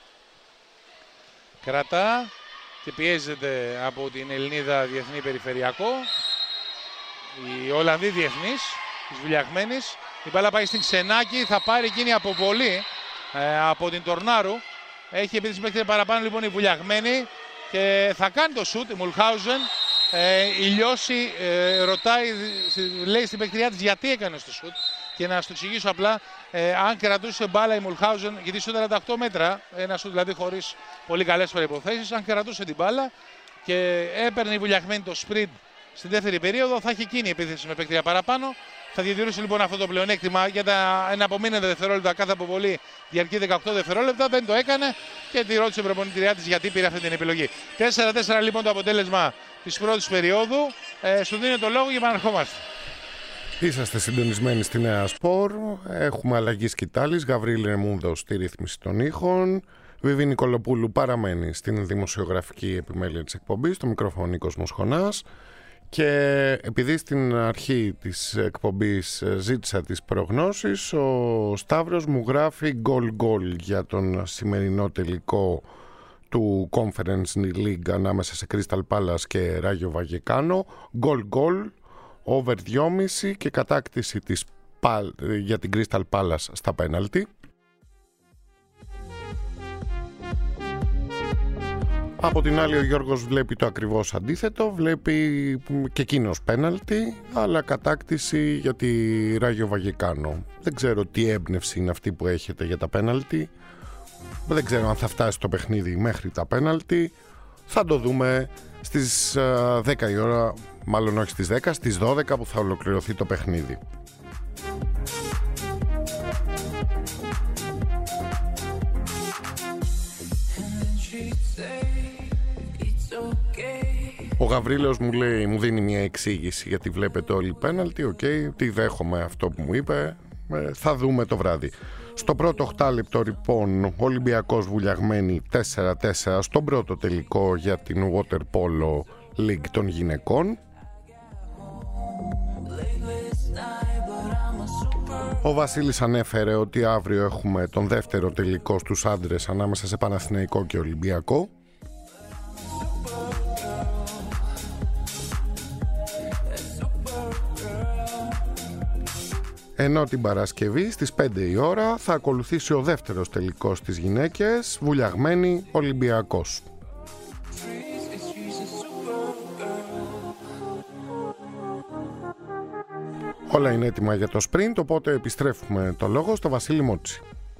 [SPEAKER 3] Κρατά και πιέζεται από την Ελληνίδα διεθνή περιφερειακό. Η Ολλανδή διεθνής της Βουλιαγμένης. Η μπάλα πάει στην Ξενάκη, θα πάρει εκείνη αποβολή από την Τορνάρου. Έχει επίθεση μέχρι παραπάνω λοιπόν η Βουλιαγμένη και θα κάνει το σουτ η Μουλχάουζεν. Η Λιώση λέει στην παικτριά της γιατί έκανε το σουτ. Και να σου το εξηγήσω απλά, αν κρατούσε μπάλα η Μουλχάουζεν, γιατί σούταρε τα 8 μέτρα, ένα σουτ δηλαδή χωρίς πολύ καλές προϋποθέσεις, αν κρατούσε την μπάλα και έπαιρνε η Βουλιαγμένη το σπριντ στην δεύτερη περίοδο, θα είχε εκείνη η επίθεση με παίκτρια παραπάνω. Θα διατηρούσε λοιπόν αυτό το πλεονέκτημα για τα εναπομείνοντα δευτερόλεπτα κάθε αποβολή διαρκεί 18 δευτερόλεπτα. Δεν το έκανε και τη ρώτησε η προπονητριά της γιατί πήρε αυτή την επιλογή. 4-4 λοιπόν το αποτέλεσμα της πρώτης περίοδου. Σου δίνω το λόγο και επαναρχόμαστε.
[SPEAKER 2] Είσαστε συντονισμένοι στη Νέα Σπορ. Έχουμε αλλαγή σκητάλης. Γαβρίλη Ρεμούνδος στη ρύθμιση των ήχων. Βιβί Νικολοπούλου παραμένει στην δημοσιογραφική επιμέλεια της εκπομπής. Στο μικρόφωνο Νίκος Μοσχονάς. Και επειδή στην αρχή της εκπομπής ζήτησα τις προγνώσεις, ο Σταύρος μου γράφει γκολ για τον σημερινό τελικό του Conference League ανάμεσα σε Crystal Palace και Ράγιο Βαγεκάνο. Γκολ, over 2,5 και κατάκτηση για την Crystal Palace στα πέναλτι. Από την άλλη ο Γιώργος βλέπει το ακριβώς αντίθετο, βλέπει και εκείνος πέναλτι, αλλά κατάκτηση για τη Ράγιο Βαγεκάνο. Δεν ξέρω τι έμπνευση είναι αυτή που έχετε για τα πέναλτι, δεν ξέρω αν θα φτάσει το παιχνίδι μέχρι τα πέναλτι, θα το δούμε στις 10 η ώρα, μάλλον όχι στις 10, στις 12 που θα ολοκληρωθεί το παιχνίδι. Ο Γαβρίλος μου λέει, μου δίνει μια εξήγηση γιατί βλέπετε όλοι πέναλτι, τι δέχομαι αυτό που μου είπε, θα δούμε το βράδυ. Στο πρώτο 8 λεπτό λοιπόν, Ολυμπιακός Βουλιαγμένη 4-4 στον πρώτο τελικό για την Water Polo League των γυναικών. Ο Βασίλης ανέφερε ότι αύριο έχουμε τον δεύτερο τελικό στους άντρες ανάμεσα σε Παναθηναϊκό και Ολυμπιακό. Ενώ την Παρασκευή στις 5 η ώρα θα ακολουθήσει ο δεύτερος τελικός στις γυναίκες, Βουλιαγμένη Ολυμπιακός. Όλα είναι έτοιμα για το sprint, οπότε επιστρέφουμε το λόγο στο Βασίλη Μότσι.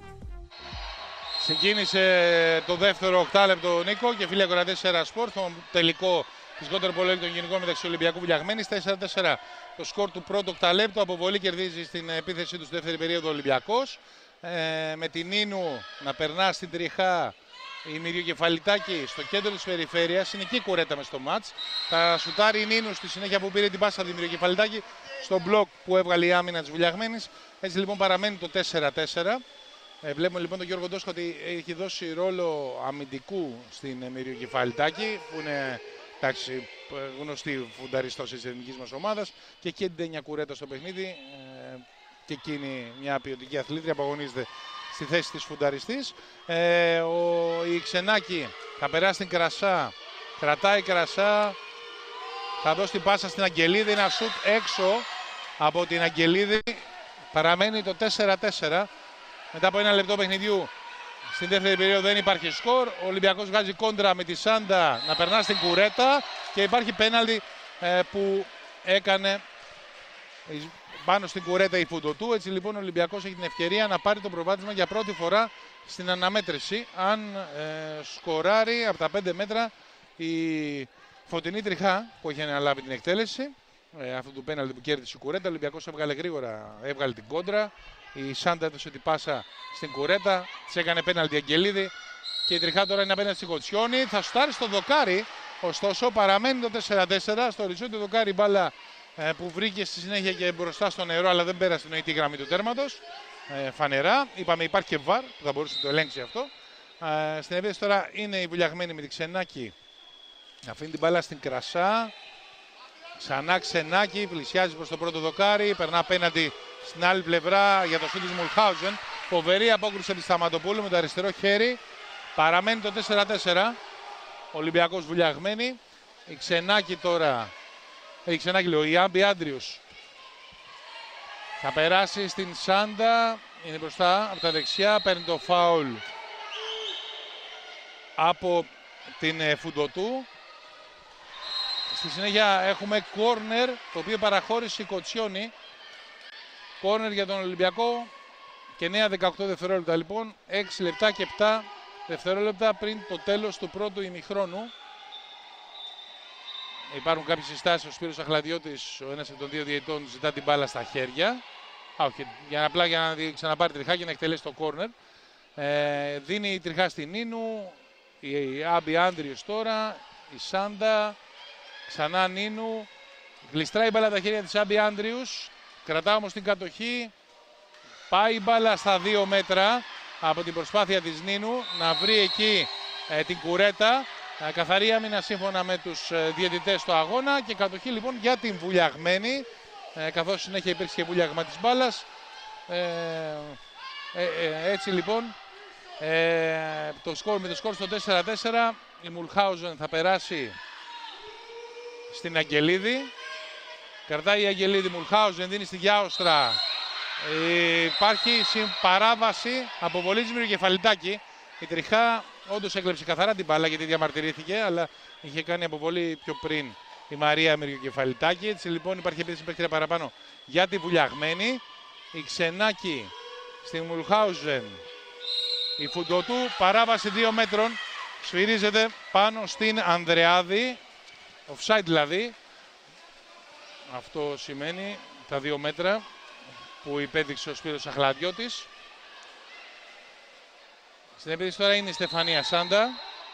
[SPEAKER 3] Ξεκίνησε το δεύτερο οκτάλεπτο, Νίκο, και φίλοι ακροατές Σέρα Σπορ, το τελικό της Water Polo των γυναικών μεταξύ Ολυμπιακού Βουλιαγμένης. 4-4 το σκορ του πρώτου οκταλέπτου. Αποβολή κερδίζει στην επίθεσή του στη δεύτερη περίοδο ο Ολυμπιακός. Με την Νίνου να περνά στην τριχά η Μυριοκεφαλιτάκη στο κέντρο της περιφέρειας. Είναι εκεί η κουρέτα μες στο μάτς. Θα σουτάρει η Νίνου στη συνέχεια που πήρε την πάσα από τη Μυριοκεφαλιτάκη στο μπλοκ που έβγαλε η άμυνα της Βουλιαγμένης. Έτσι λοιπόν παραμένει το 4-4. Βλέπουμε λοιπόν τον Γιώργο Ντόσχα ότι έχει δώσει ρόλο αμυντικού στην Μυριοκεφαλιτάκη, που είναι εντάξει, γνωστή φουνταριστός της εθνικής μας ομάδας, και εκεί την Τένια Κουρέτα στο παιχνίδι, και εκείνη μια ποιοτική αθλήτρια που αγωνίζεται στη θέση της φουνταριστής. Η Ξενάκη θα περάσει την Κρασά, κρατάει Κρασά, θα δώσει την πάσα στην Αγγελίδη, ένα σουτ έξω από την Αγγελίδη, παραμένει το 4-4. Μετά από ένα λεπτό παιχνιδιού στην δεύτερη περίοδο δεν υπάρχει σκορ. Ο Ολυμπιακός βγάζει κόντρα με τη Σάντα να περνά στην Κουρέτα και υπάρχει πέναλτι που έκανε πάνω στην Κουρέτα η Φουντοτού. Έτσι λοιπόν ο Ολυμπιακός έχει την ευκαιρία να πάρει το προβάδισμα για πρώτη φορά στην αναμέτρηση. Αν σκοράρει από τα 5 μέτρα η Φωτεινή Τριχά που έχει αναλάβει την εκτέλεση αυτού του πέναλτι που κέρδισε η Κουρέτα. Ο Ολυμπιακός έβγαλε γρήγορα, έβγαλε την κόντρα. Η Σάντα έδωσε την πάσα στην Κουρέτα, της έκανε πέναλτι Αγγελίδη και η Τριχά τώρα είναι απέναντι στη Κοτσιόνη. Θα σουτάρει στο δοκάρι, ωστόσο παραμένει το 4-4. Στο οριζόντι το δοκάρι μπάλα που βρήκε στη συνέχεια και μπροστά στο νερό, αλλά δεν πέρασε την νοητή γραμμή του τέρματος. Φανερά, είπαμε υπάρχει και βαρ που θα μπορούσε να το ελέγξει αυτό. Στην επίθεση τώρα είναι η Βουλιαγμένη με τη Ξενάκη. Αφήνει την μπάλα στην Κρασά. Ξανά Ξενάκη, πλησιάζει προς το πρώτο δοκάρι, περνά απέναντι στην άλλη πλευρά για το σούτ της Μουλχάουζεν. Φοβερή απόκρουση της Σταματοπούλου με το αριστερό χέρι. Παραμένει το 4-4. Ολυμπιακός Βουλιαγμένη. Η Ξενάκη τώρα, η Άμπι Άντριους θα περάσει στην Σάντα. Είναι μπροστά από τα δεξιά, παίρνει το φάουλ από την Φουντοτού. Στη συνέχεια έχουμε κόρνερ, το οποίο παραχώρησε η Κοτσιόνη. Κόρνερ για τον Ολυμπιακό και νέα 18 δευτερόλεπτα λοιπόν, 6 λεπτά και 7 δευτερόλεπτα πριν το τέλος του πρώτου ημιχρόνου. Υπάρχουν κάποιες συστάσεις, ο Σπύρος Αχλαδιώτης, ο ένας από των δύο διαιτητών, ζητά την μπάλα στα χέρια. Όχι, απλά για να ξαναπάρει τριχά και να εκτελέσει το κόρνερ. Δίνει η τριχά στην Νίνου, η Άμπι Άντριους τώρα, η Σάντα, ξανά Νίνου. Γλιστράει η μπάλα τα χέρια της Άμπι Άντριους. Κρατά όμως την κατοχή, πάει η μπάλα στα 2 μέτρα από την προσπάθεια της Νίνου να βρει εκεί την Κουρέτα. Καθαρή άμυνα σύμφωνα με τους διαιτητές στο αγώνα και κατοχή λοιπόν για την Βουλιαγμένη, καθώς συνέχεια υπήρξε και βουλιαγμα της μπάλας. Έτσι λοιπόν με το σκορ στο 4-4 η Μουλχάουζεν θα περάσει στην Αγγελίδη. Κρατάει η Αγγελίδη, Μουλχάουζεν δίνει στη Γιάοστρα. Υπάρχει παράβαση, αποβολή της Μυριοκεφαλιτάκη. Η Τριχά όντως έκλεψε καθαρά την μπάλα γιατί διαμαρτυρήθηκε, αλλά είχε κάνει αποβολή πιο πριν η Μαρία Μυριοκεφαλιτάκη. Έτσι λοιπόν υπάρχει επίθεση παίκτρια παραπάνω για τη Βουλιαγμένη. Η Ξενάκη στη Μουλχάουζεν. Η Φουντοτού, παράβαση 2 μέτρων. Σφυρίζεται πάνω στην Ανδρεάδη. Offside δηλαδή. Αυτό σημαίνει τα 2 μέτρα που υπέδειξε ο Σπύρος Αχλαδιώτης. Στην επίθεση τώρα είναι η Στεφανία Σάντα.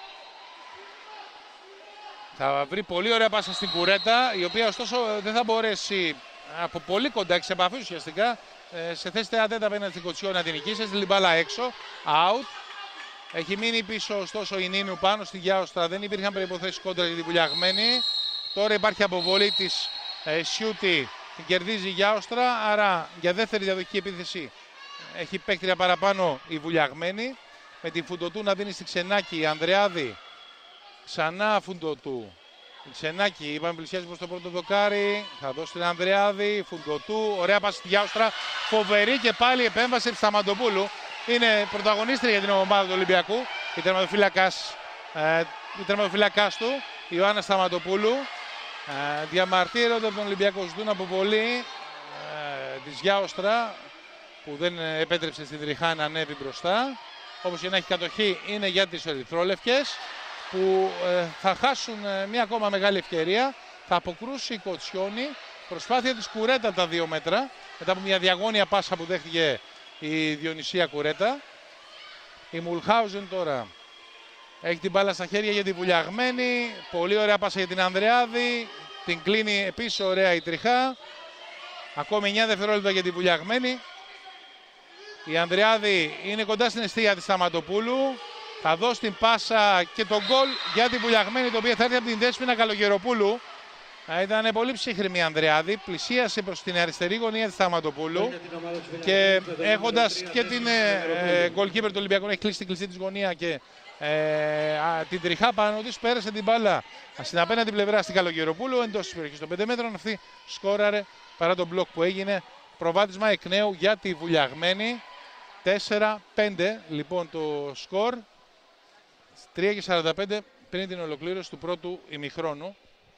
[SPEAKER 3] Θα βρει πολύ ωραία πάσα στην Κουρέτα, η οποία ωστόσο δεν θα μπορέσει από πολύ κοντά, εξ επαφής ουσιαστικά, σε θέση τετατέτα απέναντι στην Κοτσιόνη να την νικήσει. Έστειλε την μπάλα έξω, out. Έχει μείνει πίσω ωστόσο η Νίνου πάνω στη Γιάοστρα, δεν υπήρχαν προϋποθέσεις κόντρα για την Βουλιαγμένη. Τώρα υπάρχει αποβολή της Σιούτη την κερδίζει η Γιάοστρα, άρα για δεύτερη διαδοχική επίθεση έχει παίκτρια παραπάνω η Βουλιαγμένη. Με την Φουντοτού να δίνει στη Ξενάκη, η Ανδρεάδη, ξανά Φουντοτού. Η Ξενάκη, είπαμε πλησιάζει προς το πρώτο δοκάρι, θα δώσει την Ανδρεάδη, Φουντοτού, ωραία πάση στη Γιάοστρα, φοβερή και πάλι επέμβαση της Σταματοπούλου. Είναι πρωταγωνίστρια για την ομάδα του Ολυμπιακού, η τερματοφύλακας του, η Ιωάννα Σταματοπούλου. Διαμαρτύρονται από τον Ολυμπιακό, ζητούν αποβολή της Γιάοστρα, που δεν επέτρεψε στην Τριχά να ανέβει μπροστά. Όπως και να έχει κατοχή, είναι για τις ερυθρόλευκες, που θα χάσουν μια ακόμα μεγάλη ευκαιρία. Θα αποκρούσει η Κοτσιόνη, προσπάθεια της Κουρέτα από τα 2 μέτρα, μετά από μια διαγώνια πάσα που δέχτηκε η Διονυσία Κουρέτα. Η Μουλχάουζεν τώρα έχει την μπάλα στα χέρια για τη Βουλιαγμένη, πολύ ωραία πάσα για την Ανδρεάδη, την κλείνει επίσης ωραία η Τριχά. Ακόμη 9 δευτερόλεπτα για τη Βουλιαγμένη. Η Ανδρεάδη είναι κοντά στην εστία της Σταματοπούλου. Θα δώσει την πάσα και τον γκολ για τη Βουλιαγμένη, το οποίο θα έρθει από την Δέσποινα Καλογεροπούλου. Ήταν πολύ ψύχρημη η Ανδρεάδη, πλησίασε προς την αριστερή γωνία της Σταματοπούλου και έχοντας και την γκολκίπερ του Ολυμπιακού, έχει κλείσει την κλειστή της γωνία και την Τριχά πάνω της, πέρασε την μπάλα στην απέναντι πλευρά στην Καλογεροπούλου, εντός της περιοχής των 5 μέτρων. Αυτή σκόραρε παρά τον μπλοκ που έγινε. Προβάδισμα εκ νέου για τη Βουλιαγμένη. 4-5 λοιπόν το σκορ. 3:45 πριν την ολοκλήρωση του πρώτου ημιχρόνου.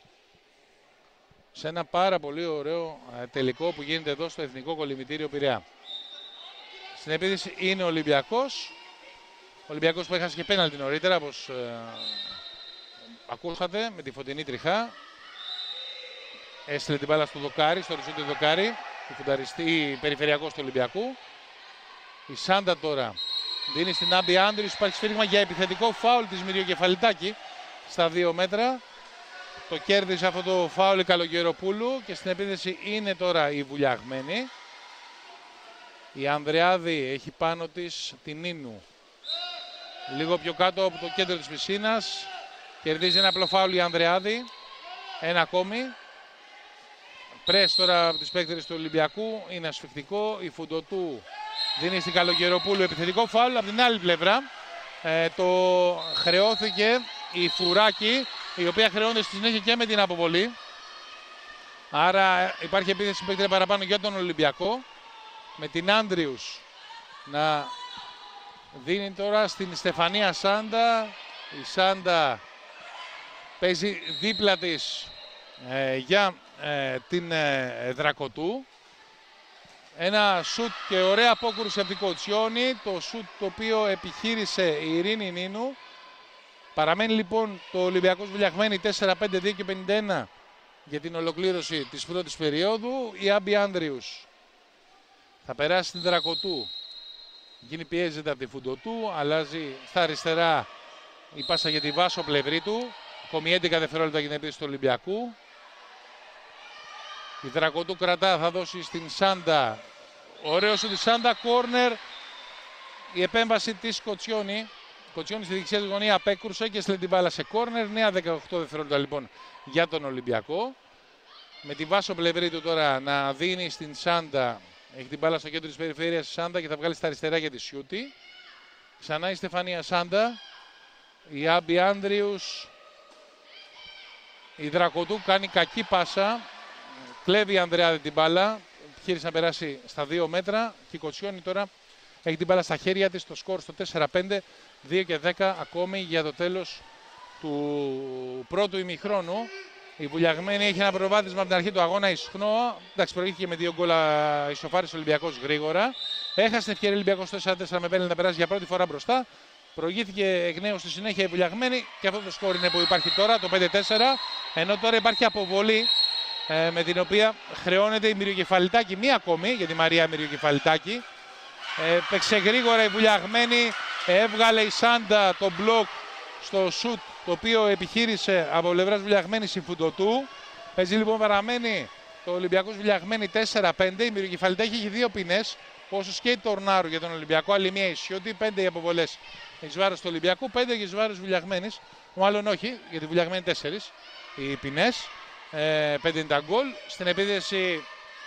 [SPEAKER 3] Σε ένα πάρα πολύ ωραίο τελικό που γίνεται εδώ στο Εθνικό Κολυμβητήριο Πειραιά. Στην επίθεση είναι ο Ολυμπιακός. Ο Ολυμπιακός που έχασε και πέναλτι νωρίτερα, όπως ακούσατε, με τη Φωτεινή Τριχά. Έστειλε την μπάλα στο δοκάρι, στο ριζόντιο δοκάρι, του φουνταριστή περιφερειακός του Ολυμπιακού. Η Σάντα τώρα δίνει στην Άμπι Άντριους, υπάρχει σφύριγμα για επιθετικό φάουλ της Μυριοκεφαλιτάκη στα 2 μέτρα. Το κέρδισε αυτό το φάουλ η Καλογεροπούλου και στην επίθεση είναι τώρα η Βουλιαγμένη. Η Ανδρεάδη έχει πάνω της την Νίνου. Λίγο πιο κάτω από το κέντρο της πισίνας. Κερδίζει ένα απλό φάουλ η Ανδρεάδη. Ένα ακόμη. Πρες τώρα από τις παίκτες του Ολυμπιακού. Είναι ασφικτικό. Η Φουντοτού δίνει στην Καλογεροπούλου επιθετικό φάουλ. Από την άλλη πλευρά το χρεώθηκε η Φουράκη, η οποία χρεώνεται στη συνέχεια και με την αποβολή. Άρα υπάρχει επίθεση παίκτρια παραπάνω για τον Ολυμπιακό. Με την Άντριους να δίνει τώρα στην Στεφανία Σάντα. Η Σάντα παίζει δίπλα της για την Δρακοτού. Ένα σουτ και ωραία απόκρουση από την Κοτσιόνη. Το σουτ το οποίο επιχείρησε η Ειρήνη Νίνου. Παραμένει λοιπόν το Ολυμπιακός Βουλιαγμένη 4-5-2 και 51 για την ολοκλήρωση της πρώτης περίοδου. Η Άμπι Άντριους θα περάσει στην Δρακοτού. Εκείνη πιέζεται από τη Φουντοτού. Αλλάζει στα αριστερά η πάσα για τη Βάσο πλευρή του. Ακόμη 11 δευτερόλεπτα για την επίθεση του Ολυμπιακού. Η Δρακοτού κρατά, θα δώσει στην Σάντα. Ωραίο σου τη Σάντα, κόρνερ. Η επέμβαση της Κοτσιόνη. Κοτσιόνη στη δεξιά της γωνία απέκρουσε και στέλνει την μπάλα σε κόρνερ. Νέα 18 δευτερόλεπτα λοιπόν για τον Ολυμπιακό. Με τη Βάσο πλευρή του τώρα να δίνει στην Σάντα. Έχει την μπάλα στο κέντρο της περιφέρειας η Σάντα και θα βγάλει στα αριστερά για τη Σιούτη. Ξανά η Στεφανία Σάντα. Η Άμπι Άντριους. Η Δρακοτού κάνει κακή πάσα. Κλέβει η Ανδρεάδη την μπάλα. Επιχείρησε να περάσει στα 2 μέτρα. Και η Κοτσιόνη τώρα έχει την μπάλα στα χέρια της. Το σκορ στο 4-5. 2 και 10 ακόμη για το τέλος του πρώτου ημιχρόνου. Η Βουλιαγμένη έχει ένα προβάδισμα από την αρχή του αγώνα ισχνό. Εντάξει, προηγήθηκε με 2 γκολ, ισοφάρισε ο Ολυμπιακός γρήγορα. Έχασε την ευκαιρία Ολυμπιακός 4-4 με πέναλτι να περάσει για πρώτη φορά μπροστά. Προηγήθηκε εκ νέου στη συνέχεια η Βουλιαγμένη και αυτό το σκορ είναι που υπάρχει τώρα, το 5-4. Ενώ τώρα υπάρχει αποβολή με την οποία χρεώνεται η Μυριοκεφαλιτάκη, μία ακόμη για τη Μαρία Μυριοκεφαλιτάκη. Παίξε γρήγορα η Βουλιαγμένη, έβγαλε η Σάντα το μπλοκ στο σουτ το οποίο επιχείρησε από πλευράς Βουλιαγμένης η Φουντοτού. Παίζει λοιπόν, παραμένει το Ολυμπιακός Βουλιαγμένη 4-5. Η Μυριοκεφαλιτάκη έχει 2 ποινές, όσο και η Τορνάρου για τον Ολυμπιακό. Άλλη μία ισιώτη, 5 οι αποβολές εις βάρος του Ολυμπιακού, 5 εις βάρος Βουλιαγμένης. Μάλλον όχι, για τη Βουλιαγμένη 4 οι ποινές. 5 είναι τα γκολ. Στην επίθεση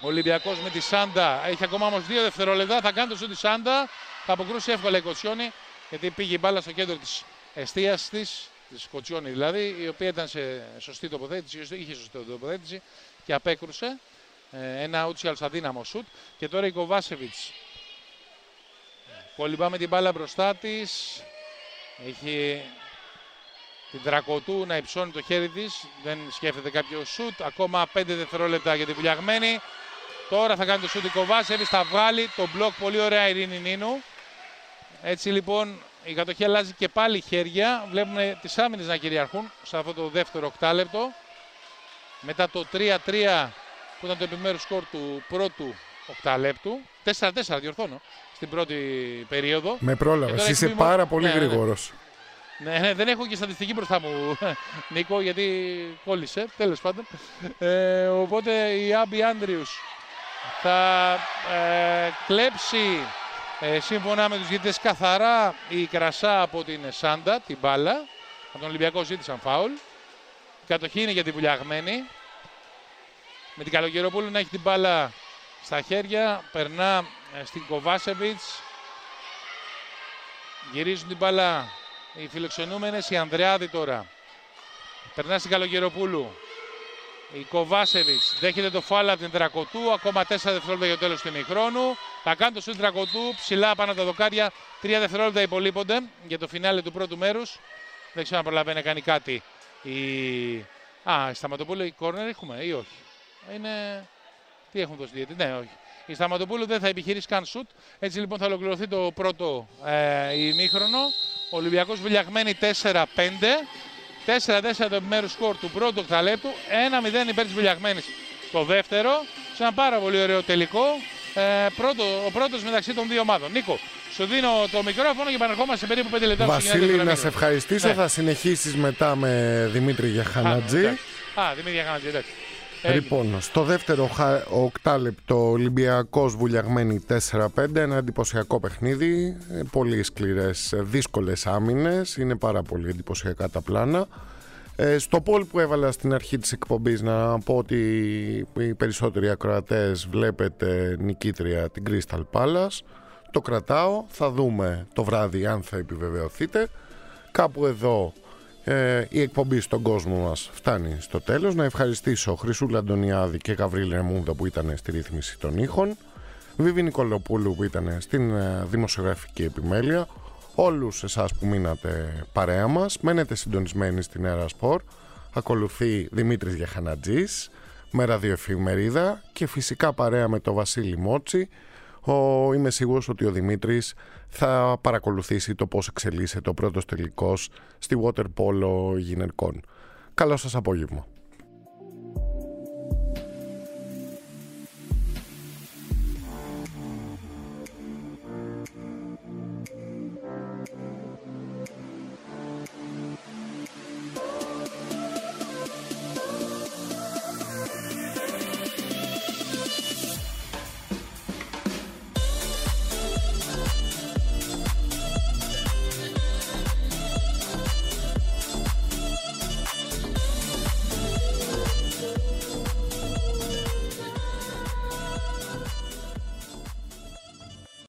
[SPEAKER 3] Ο Ολυμπιακός με τη Σάντα έχει ακόμα όμως 2 δευτερόλεπτα. Θα κάνει το σουτ τη Σάντα. Θα αποκρούσει εύκολα η Κοτσιόνι, γιατί πήγε η μπάλα στο κέντρο της εστίας της Κοτσιόνι δηλαδή, η οποία ήταν σε σωστή τοποθέτηση, είχε σωστή τοποθέτηση και απέκρουσε. Ένα ούτσι άλλως αδύναμο σουτ. Και τώρα η Κοβάσεβιτς κολυμπά με την μπάλα μπροστά της. Έχει την Δρακοτού να υψώνει το χέρι της. Δεν σκέφτεται κάποιο σουτ. Ακόμα 5 δευτερόλεπτα για τη Βουλιαγμένη. Τώρα θα κάνει το σουτ η Κοβάσεβιτς. Θα βγάλει το μπλοκ. Πολύ ωραία η Ειρήνη Νίνου. Έτσι λοιπόν η κατοχή αλλάζει και πάλι χέρια. Βλέπουμε τις άμυνες να κυριαρχούν σε αυτό το δεύτερο οκτάλεπτο. Μετά το 3-3 που ήταν το επιμέρους σκορ του πρώτου οκτάλεπτου. 4-4 διορθώνω στην πρώτη περίοδο.
[SPEAKER 2] Με πρόλαβες, είσαι πάρα πολύ γρήγορος.
[SPEAKER 3] Ναι, δεν έχω και στατιστική μπροστά μου, Νίκο, γιατί κόλλησε, τέλος πάντων. Οπότε η Άμπι Άντριους θα κλέψει, σύμφωνα με τους διαιτητές, καθαρά η Κρασά από την Σάντα, την μπάλα. Από τον Ολυμπιακό ζήτησαν φάουλ. Η κατοχή είναι για τη Βουλιαγμένη. Με την Καλογεροπούλου να έχει την μπάλα στα χέρια, περνά στην Κοβάσεβιτς. Γυρίζουν την μπάλα οι φιλοξενούμενες, η Ανδρεάδη τώρα. Περνά στην Καλογεροπούλου. Η Κοβάσεβιτς δέχεται το φάουλ από την Δρακοτού. Ακόμα 4 δευτερόλεπτα για το τέλος του ημιχρόνου. Θα κάνει το σουτ Δρακοτού ψηλά πάνω από τα δοκάρια. 3 δευτερόλεπτα υπολείπονται για το φινάλε του πρώτου μέρους. Δεν ξέρω αν προλαβαίνει να κάνει κάτι. Η Σταματοπούλου, η κόρνερ έχουμε ή όχι? Είναι... Τι έχουν δώσει διαιτητή? Ναι, όχι. Η Σταματοπούλου δεν θα επιχειρήσει καν σουτ. Έτσι λοιπόν θα ολοκληρωθεί το πρώτο ημίχρονο. Ο Ολυμπιακός Βουλιαγμένη 4-5. 4-4 το επιμέρους σκορ του πρώτου οκταλέπτου. 1-0 υπέρ της Βουλιαγμένης το δεύτερο. Σε ένα πάρα πολύ ωραίο τελικό. Ο πρώτος μεταξύ των δύο ομάδων. Νίκο, σου δίνω το μικρόφωνο και επανερχόμαστε σε περίπου 5 λεπτά.
[SPEAKER 2] Βασίλη, να σε ευχαριστήσω. Ναι. Θα συνεχίσεις μετά με Δημήτρη Γιαχανατζή.
[SPEAKER 3] Δημήτρη Γιαχανατζή, εντάξει.
[SPEAKER 2] Λοιπόν, στο δεύτερο οκτάλεπτο Ολυμπιακός Βουλιαγμένη 4-5, ένα εντυπωσιακό παιχνίδι, πολύ σκληρές, δύσκολες άμυνες, είναι πάρα πολύ εντυπωσιακά τα πλάνα. Στο poll που έβαλα στην αρχή της εκπομπής να πω ότι οι περισσότεροι ακροατές βλέπετε νικήτρια την Crystal Palace. Το κρατάω, θα δούμε το βράδυ αν θα επιβεβαιωθείτε. Κάπου εδώ η εκπομπή στον κόσμο μας φτάνει στο τέλος. Να ευχαριστήσω Χρυσούλα Αντωνιάδη και Γαβρίλη Ρεμούντα που ήταν στη ρύθμιση των ήχων, Βίβη Νικολοπούλου που ήταν στην δημοσιογραφική επιμέλεια, όλους εσάς που μείνατε παρέα μας. Μένετε συντονισμένοι στην Έρα Σπορ. Ακολουθεί Δημήτρης Γιαχανατζής με ραδιοεφημερίδα και φυσικά παρέα με το Βασίλη Μότσι. Είμαι σίγουρος ότι ο Δημήτρης θα παρακολουθήσει το πώς εξελίσσεται ο πρώτος τελικός στη water polo γυναικών. Καλό σας απόγευμα.